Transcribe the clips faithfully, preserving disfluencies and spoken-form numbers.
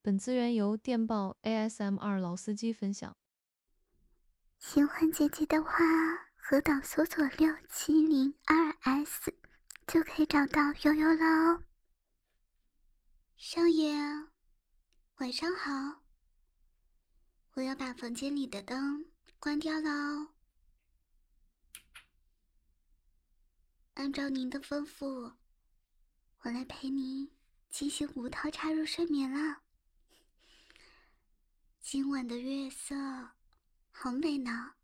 本资源由电报 A S M 二老司机分享。 喜欢姐姐的话，河岛搜索六七零二 S 就可以找到悠悠了哦。少爷，晚上好。我要把房间里的灯关掉了哦。按照您的吩咐，我来陪您进行无套插入睡眠了。今晚的月色好美呢。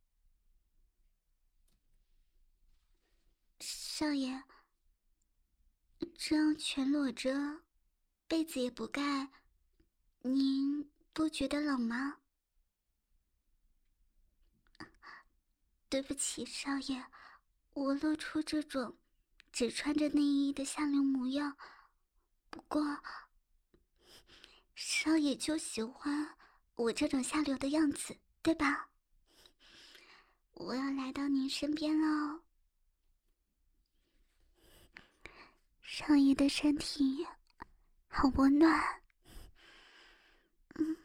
少爷，这样全裸着，被子也不盖，您不觉得冷吗？对不起，少爷，我露出这种只穿着内衣的下流模样。不过，少爷就喜欢我这种下流的样子，对吧？我要来到您身边喽。少爷的身体好温暖。嗯，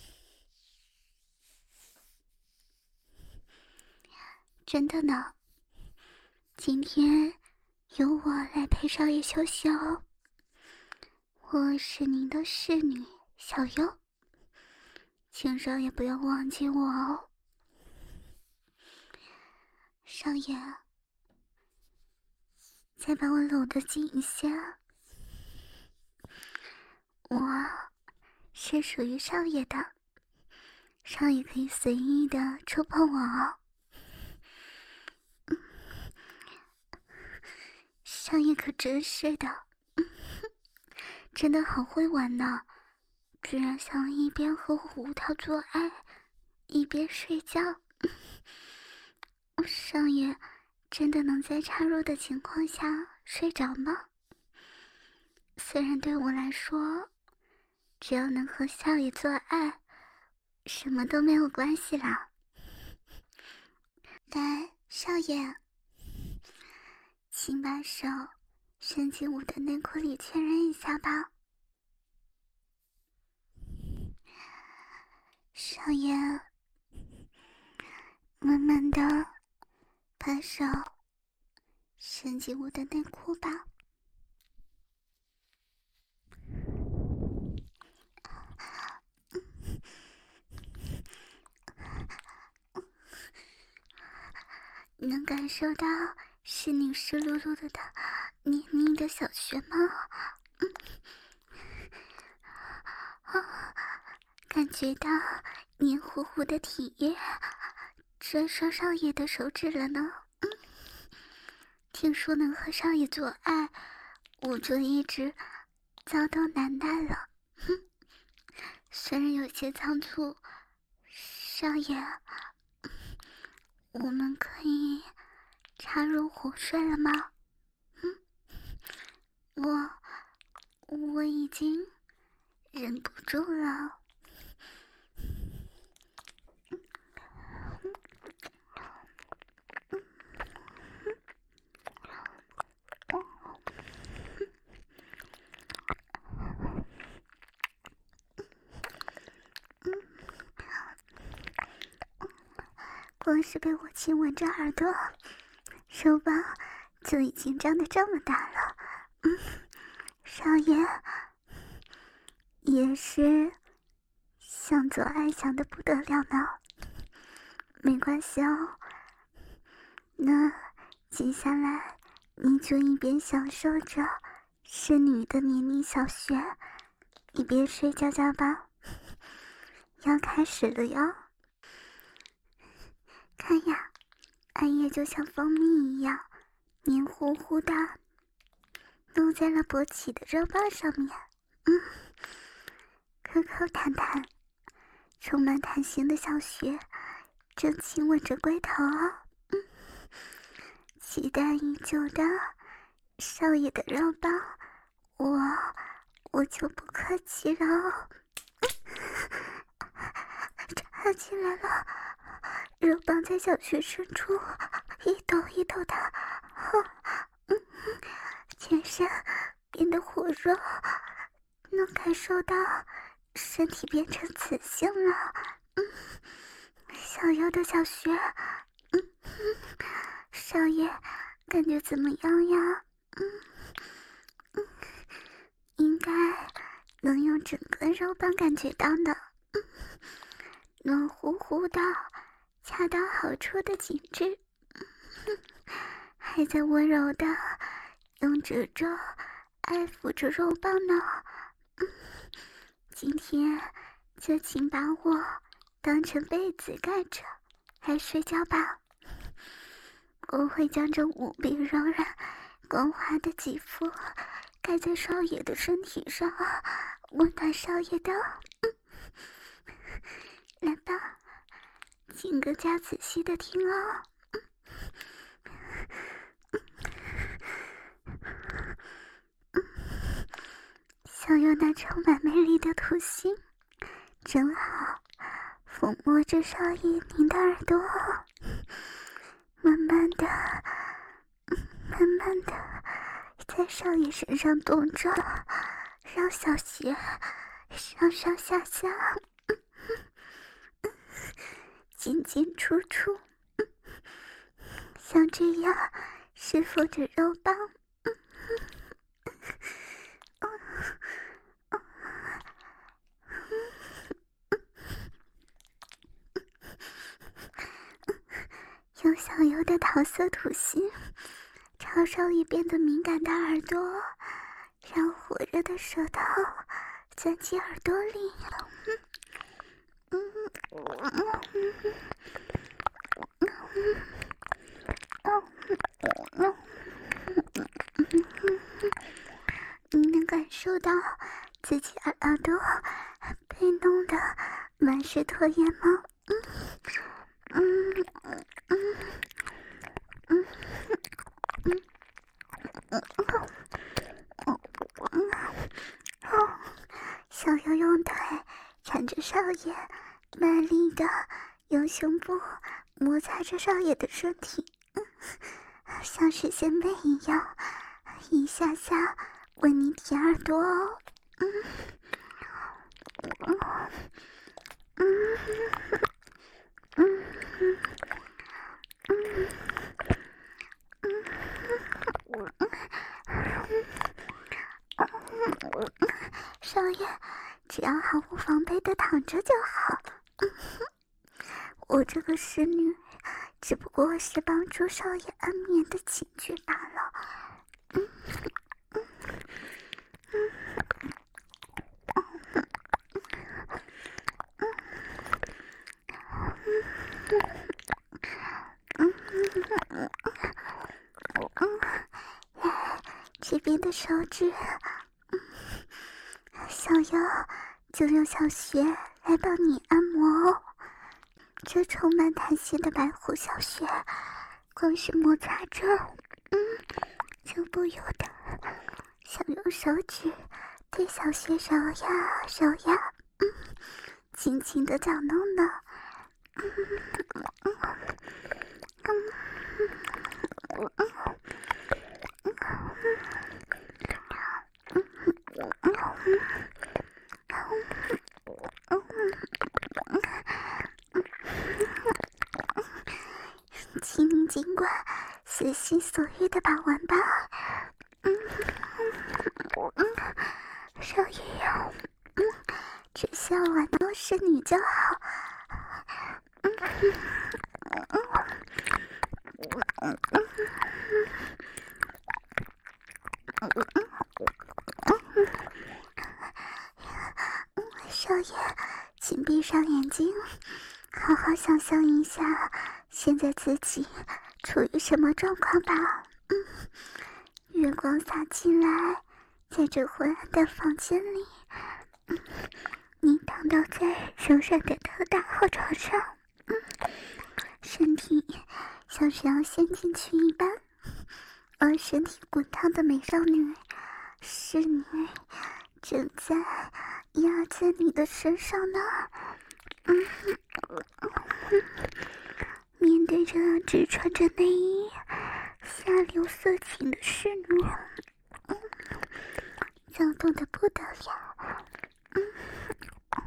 真的呢。今天由我来陪少爷休息哦。我是您的侍女小优，请少爷不要忘记我哦。少爷，再把我搂得紧一些。我是属于少爷的，少爷可以随意的触碰我哦。少爷可真是的，真的好会玩呢，居然想一边和我无套做爱，一边睡觉。少爷真的能在插入的情况下睡着吗？虽然对我来说，只要能和少爷做爱，什么都没有关系啦。来，少爷，请把手伸进我的内裤里确认一下吧。少爷，慢慢的把手伸进我的内裤吧。能感受到是你湿漉漉的黏腻的小穴吗？嗯，啊，感觉到黏糊糊的体液沾上少爷的手指了呢。嗯，听说能和少爷做爱，我就一直遭到难耐了。哼，虽然有些仓促，少爷，我们可以插入虎睡了吗？嗯，我我已经忍不住了。光是被我亲吻着耳朵，手棒就已经张得这么大了。嗯，少爷也是想做爱想得不得了呢。没关系哦，那接下来你就一边享受着侍女的黏腻小穴，一边睡觉觉吧。要开始了哟。看呀，艾叶就像蜂蜜一样黏糊糊的弄在了勃起的肉棒上面。嗯，可口弹弹充满弹性的小穴正亲吻着龟头哦。嗯，期待已久的少爷的肉棒，我我就不客气了哦。插进来了，肉棒在小穴深处一抖一抖的，嗯，全身变得火热，能感受到身体变成雌性了。嗯，小优的小穴，嗯，少爷感觉怎么样呀？嗯嗯，应该能用整个肉棒感觉到的。嗯，暖乎乎的，恰到好处的紧致。嗯，还在温柔的用褶皱爱抚着肉棒呢。嗯，今天就请把我当成被子盖着来睡觉吧。我会将这无比柔软光滑的肌肤盖在少爷的身体上，温暖少爷的。嗯，来吧，请更加仔细的听哦。小优那充满魅力的吐息，正好抚摸着少爷您的耳朵，慢慢的、慢慢的在少爷身上动着，让小穴上上下下、进进出出，像这样释放着肉棒。用小优的桃色吐息朝少爷变得敏感的耳朵，让火热的舌头钻进耳朵里。嗯嗯嗯嗯嗯，你能感受到自己耳耳朵被弄得满是唾液吗？嗯嗯嗯嗯嗯嗯嗯嗯，小悠悠的缠着少爷，卖力的用胸部摩擦着少爷的身体，嗯，像是仙贝一样，一下下为你舔耳朵哦。嗯嗯嗯嗯嗯嗯，少爷只要毫无防备的躺着就好。嗯哼，我这个侍女只不过是帮助少爷安眠的情趣罢了。嗯嗯嗯嗯嗯嗯，来，这边的手指，嗯，小妖就用小穴来帮你按摩哦。这充满弹性的白虎小穴，光是摩擦着，嗯，就不由得想用手指对小穴揉呀揉呀，嗯，轻轻的搅弄呢。嗯嗯嗯嗯嗯请您尽管随心所欲的把玩吧。嗯嗯嗯，少爷呀，嗯，只需要玩到是你就好。嗯嗯嗯嗯嗯嗯，少爷，请闭上眼睛，好好想象一下，现在自己处于什么状况吧。嗯，月光洒进来，在这昏暗的房间里，嗯，你躺倒在柔软的特大号床上，嗯，身体像是要陷进去一般，而身体滚烫的美少女侍女正在压在你的身上呢。嗯，面对着只穿着内衣下流色情的侍女，嗯，躁动的不得了。嗯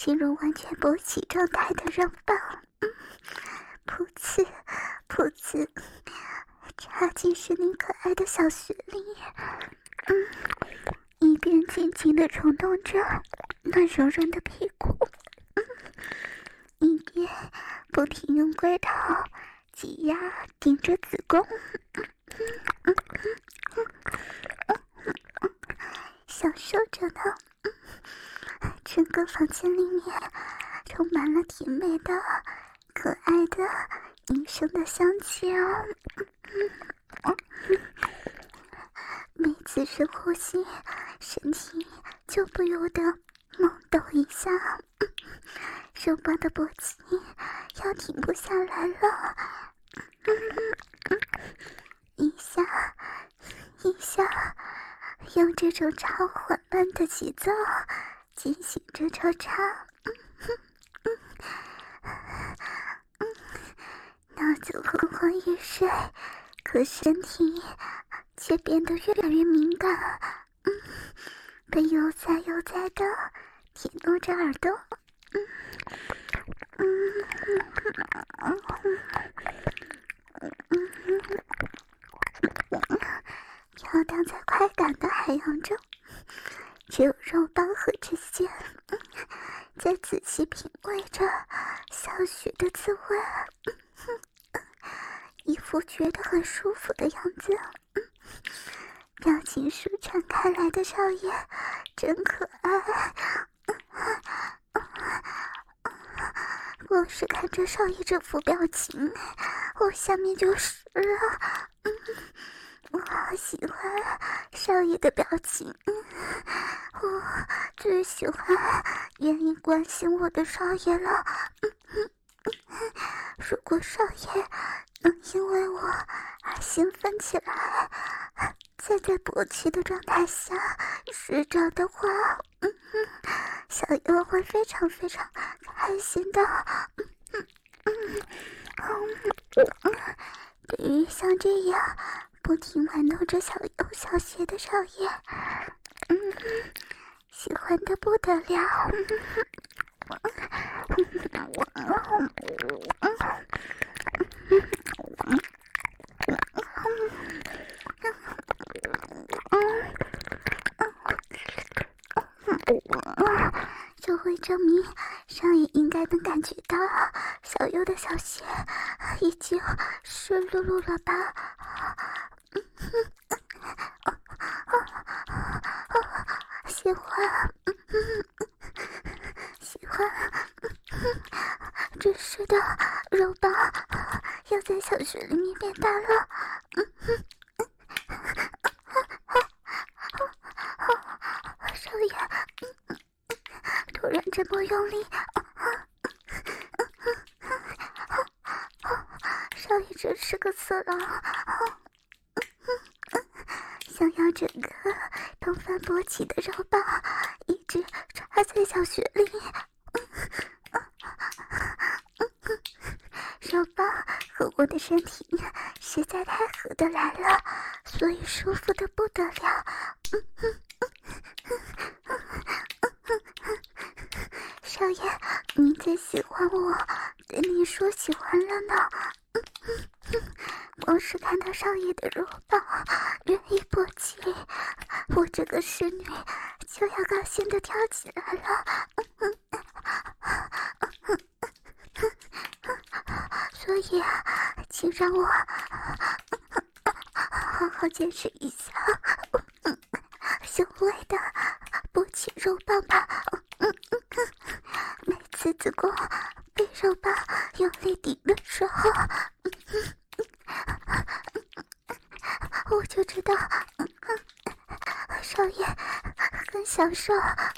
进入完全勃起状态的肉棒，嗯，噗呲噗呲，插进是你可爱的小穴里，嗯，一边紧紧地冲动着那柔软的屁股，嗯，一边不停用龟头挤压顶着子宫，嗯嗯嗯嗯嗯，享受着呢。整个房间里面充满了甜美的、可爱的、女生的香气哦。每次深呼吸，身体就不由得猛抖一下，手把的勃起要停不下来了。一下一下，用这种超缓慢的节奏进行着抽插，嗯嗯嗯，脑子昏昏欲睡，可身体却变得越来越敏感，嗯，被悠哉悠哉的舔弄着耳朵，嗯嗯嗯嗯嗯，飘荡在快感的海洋中。只有肉棒和指尖在仔细品味着小雪的滋味，一副觉得很舒服的样子。表情舒展开来的少爷真可爱，光是看着少爷这副表情，我下面就湿了。嗯，我好喜欢少爷的表情，我最喜欢愿意关心我的少爷了。如果少爷能因为我而兴奋起来，再在勃起的状态下睡着的话，嗯小爷我会非常非常开心的。嗯嗯嗯嗯，对于像这样不停玩弄着小右小穴的少爷，嗯，喜欢的不得了。这会证明少爷应该能感觉到小右的小穴已经湿漉漉了吧。喜欢喜欢这湿的肉棒要在小穴里面变大了。少爷突然这么用力，少爷真是个色狼，想要整个通翻勃起的肉棒一直插在小穴里，肉棒和我的身体实在太合得来了，所以舒服的不得了。少爷，你最喜欢我对你说喜欢了呢。光是看到少爷的肉棒愿意勃起，我这个侍女就要高兴的跳起来了。所以啊，请让我好好解释一下所谓的勃起肉棒吧。每次子宫被肉棒用力顶的时候，我就知道少爷很享受，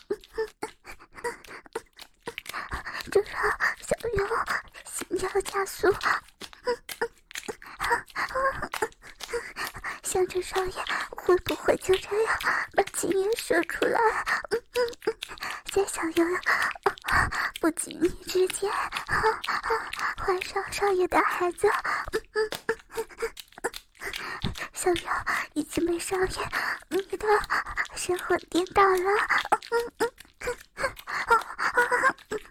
这让小优心跳加速，想着少爷会不会就这样把精液射出来，在小优不经意之间怀上少爷的孩子。小优已经被少爷迷得神魂颠倒了。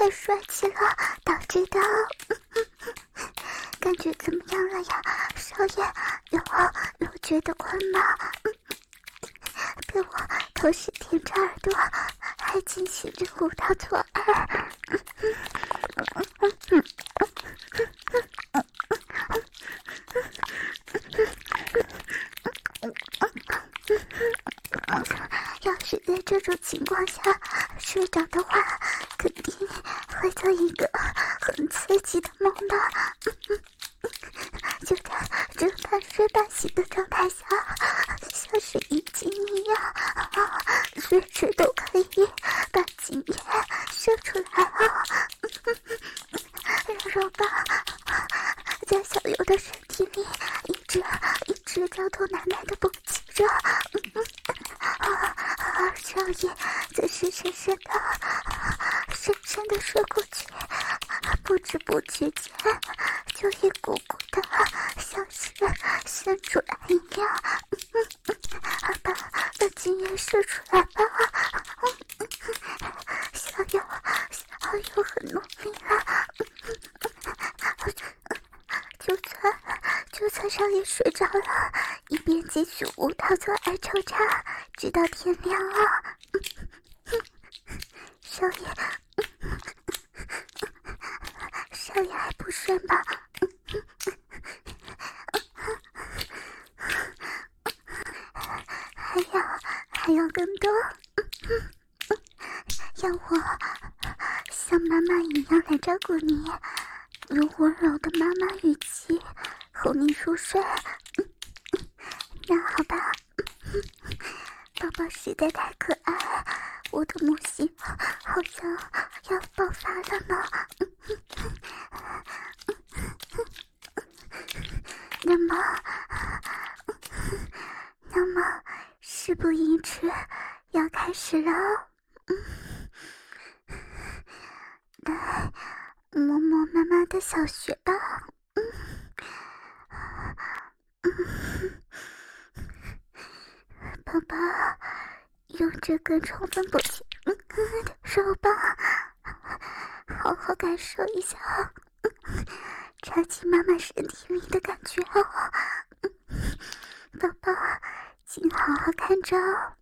太帅气了，早知道。感觉怎么样了呀，少爷？有有觉得困吗？给我同时舔着耳朵，还进行着无套做爱。要是在这种情况下睡着的话，肯定会做一个很刺激的梦的。就在这半睡半醒的状态下，像是已经一样，啊，随时都可以把精液射出来啊！让肉棒在小游的身体里一直一直交头奶奶的勃起着，而少爷则是深深的、深深的射过去，不知不觉间就一股股的像是渗出来一样，把把精液射出来吧。小友小友很努力了，就算就算少爷睡着了，一边继续无套做爱抽插，直到天亮啊！少爷，少爷还不睡吗？还要还要更多？要我像妈妈一样来照顾你，用温柔的妈妈语气哄你入睡。那好吧，宝宝实在太可爱，我的母性好像要爆发了呢。那么，那么事不宜迟，要开始了。来，摸摸妈妈的小穴吧。嗯嗯，宝宝，用这个充分勃起的手棒，好好感受一下插进妈妈身体里的感觉哦。宝宝，请好好看着哦。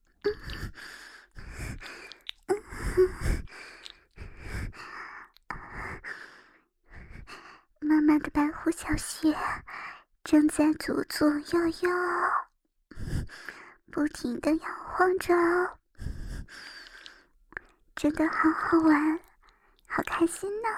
妈妈的白虎小穴正在左左右右不停地摇晃着，真的好好玩，好开心呢。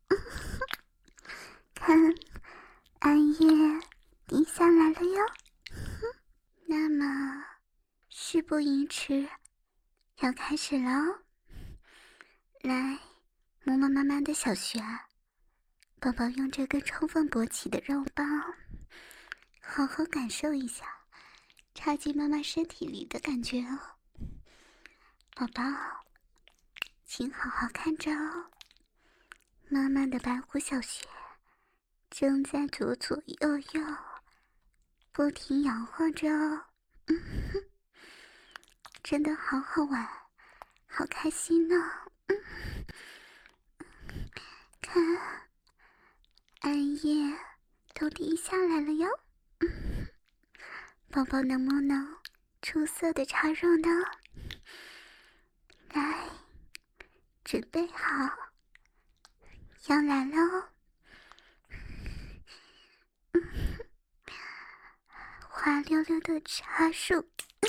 看，暗夜滴下来了哟。那么事不宜迟，要开始了哦。来，摸摸妈妈的小穴，宝宝用这根充分勃起的肉棒，好好感受一下插进妈妈身体里的感觉哦。宝宝，请好好看着哦。妈妈的白虎小穴正在左左右右不停摇晃着哦。嗯哼，真的好好玩，好开心呢。嗯，看，暗夜都滴下来了哟。嗯，宝宝能不能出色的插入呢？来，准备好，要来了哦。嗯，滑溜溜的插入，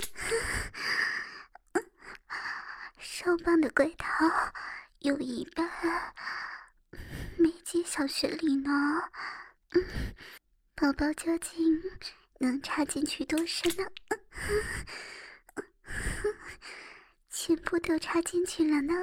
手棒的轨道有一半没进小穴里呢。嗯，宝宝究竟能插进去多深呢？全部都插进去了呢。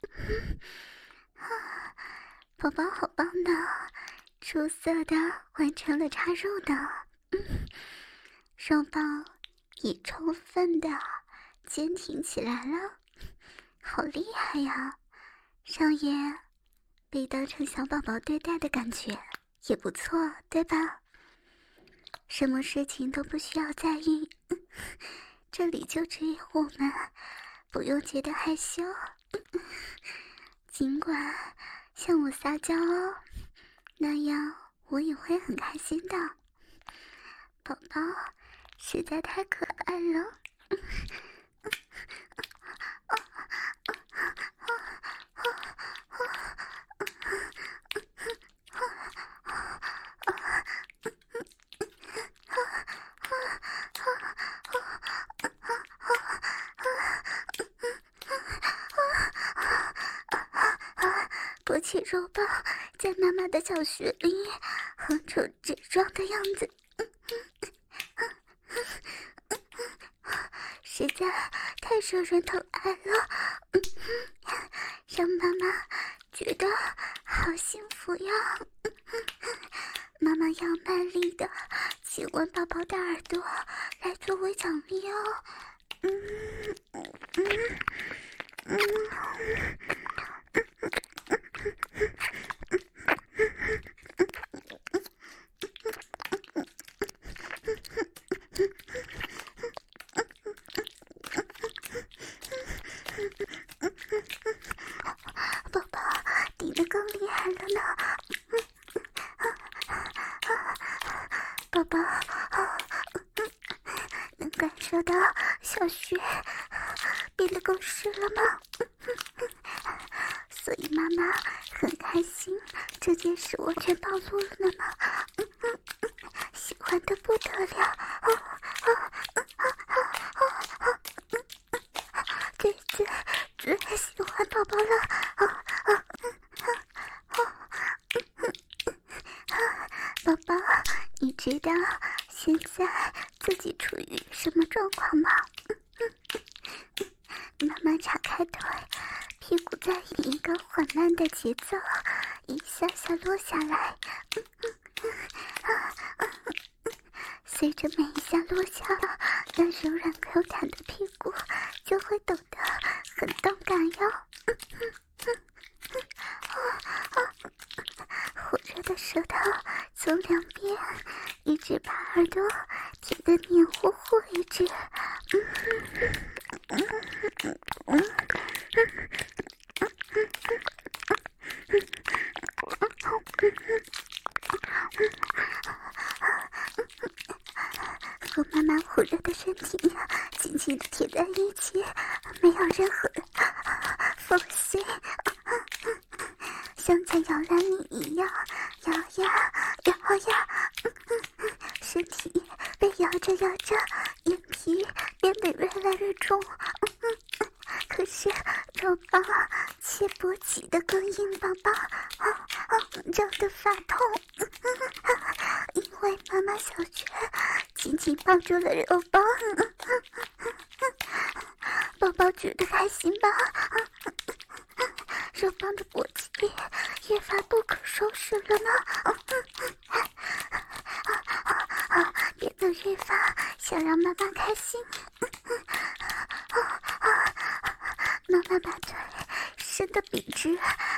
宝宝好棒的，出色的完成了插入的。嗯，肉棒也充分的坚挺起来了，好厉害呀！少爷被当成小宝宝对待的感觉也不错，对吧？什么事情都不需要在意，这里就只有我们，不用觉得害羞。尽管向我撒娇哦，那样我也会很开心的。宝宝实在太可爱了。勃起肉棒在妈妈的小穴里横出直撞的样子，实在太受人疼爱了，让妈妈觉得好幸福呀。妈妈要卖力的亲吻宝宝的耳朵来作为奖励哦。嗯嗯嗯宝宝顶得更厉害了呢。宝宝能感受到小穴变得更湿了吗？所以妈妈很开心，这件事我全暴露了呢嘛，喜欢的不得了。对对，最喜欢宝宝了。宝宝，你知道现在自己处于什么状况吗？妈妈岔开腿，屁股在以一个缓慢的节奏一下下落下来，随着每一下落下，那柔软 Q 弹的屁股就会抖得很动感哟。火热的舌头从两边一直把耳朵舔得黏糊糊为止。和妈妈火热的身体紧紧地贴在一起，没有任何缝隙，像在摇篮里一样摇呀摇呀，身体被摇着摇着，眼皮变得越来越重，可是肉棒切勃起的更硬邦邦，胀得发痛，因为妈妈小穴紧紧抱住了肉棒。宝宝觉得开心吧？肉棒的勃起越发不可收拾了呢，变得越发想让妈妈开心。妈妈把腿伸得笔直，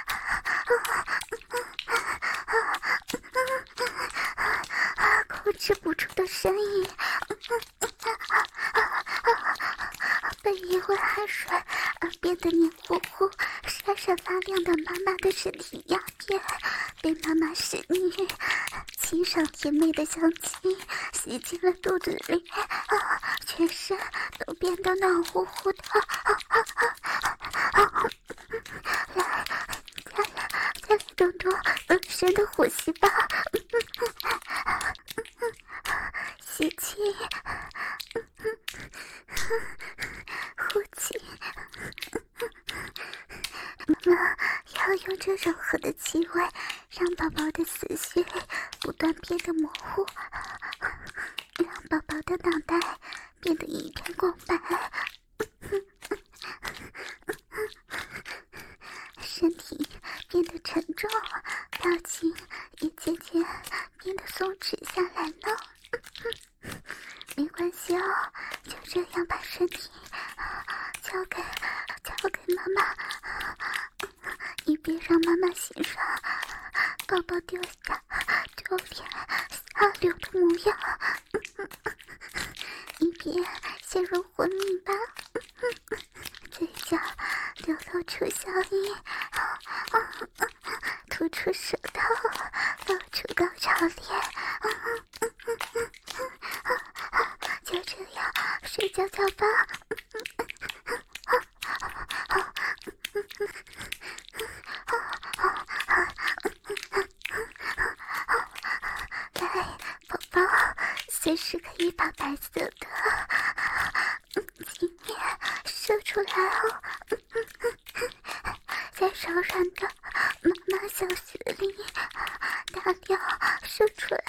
控制不住的呻吟，被因为汗水而变得黏糊糊、闪闪发亮的妈妈的身体压扁，被妈妈使女清爽甜美的香气吸进了肚子里，全身都变得暖乎乎的。来，再来，再来动动浑身的火细胞，吸气，呼气。妈妈要用这柔和的气味，让宝宝的思绪不断变得模糊，让宝宝的脑袋变得一片空白，身体变得沉重，表情也渐渐变得松弛下来了。没关系哦，就这样把身体交给交给妈妈，一边让妈妈欣赏宝宝丢下丢脸下流的模样，一边陷入昏迷吧，嘴角流露出笑意， 吐出舌头，露出高潮脸，就这样睡觉觉吧。来，宝宝，随时可以把白色的精液射出来哦，在柔软的妈妈小穴里大量射出来。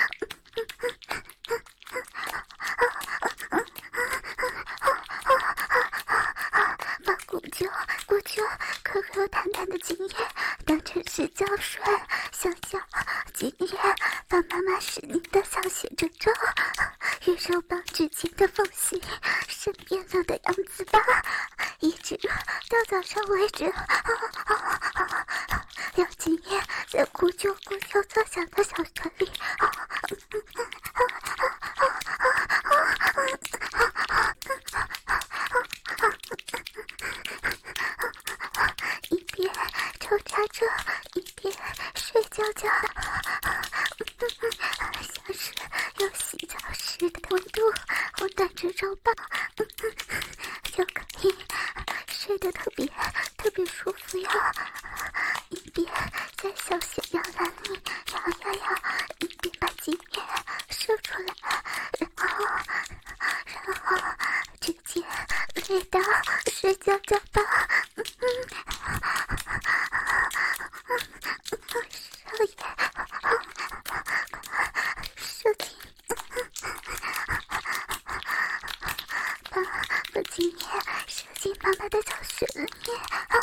把古旧古旧可可淡淡的精液当成是胶水，想要精液把妈妈使你的小穴中中与肉棒之间的缝隙生变了的样子吧，一直到早上为止。让精液在古旧古旧作响的小穴里一边抽插着一边睡觉觉，像是有洗澡时的温度温暖着肉棒，就可以睡得特别特别舒服呀。一边在小穴摇篮里摇呀摇，一边把精液射出来，然后然后直接累到睡觉觉吧。少爷，射精，把把精液射进妈妈的小穴里面。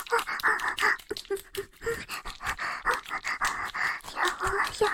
摇啊摇，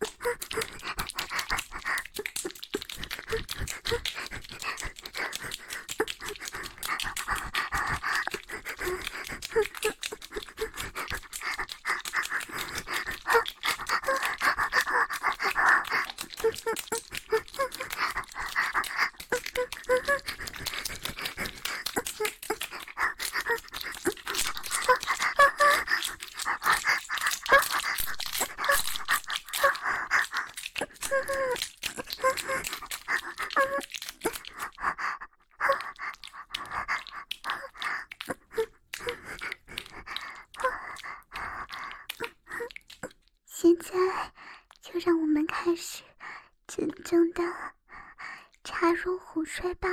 现在就让我们开始真正的插入虎睡吧。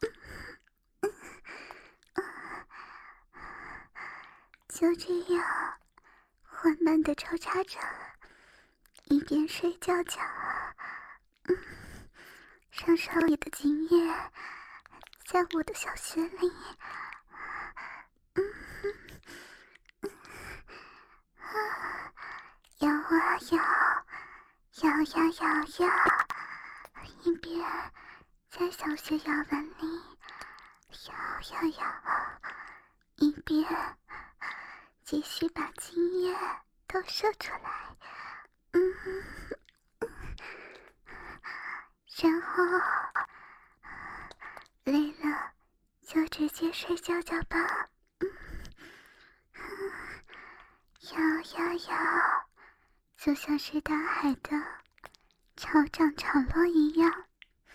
就这样缓慢地抽插着，一边睡觉觉，让少爷的精液在我的小穴里摇啊摇，摇呀摇呀，一边在小穴摇篮里摇呀摇，一边继续把精液都射出来。嗯，然后累了就直接睡觉觉吧。摇呀摇，就像是大海的潮涨潮落一样。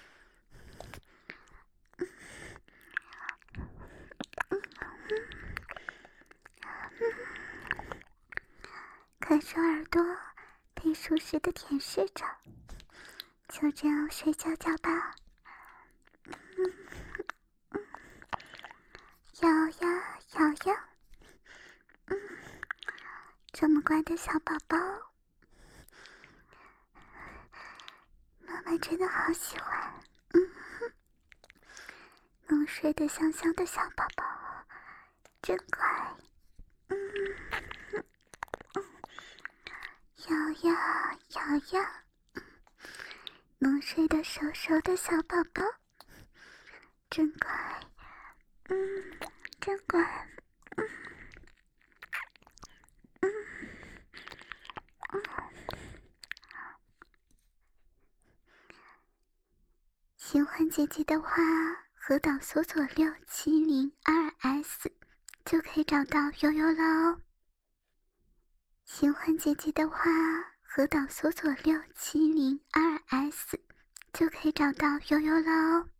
感受耳朵被舒适的舔舐着，就这样睡觉觉吧。摇呀摇呀，嗯，这么乖的小宝宝，妈妈真的好喜欢。嗯，能睡得香香的小宝宝真乖。嗯，摇呀摇呀，能睡得熟熟的小宝宝真乖。嗯，真乖。嗯嗯嗯，喜欢姐姐的话，河岛搜索六七零二 S 就可以找到悠悠了哦。 喜欢姐姐的话，河岛搜索六七零二 S 就可以找到悠悠了哦。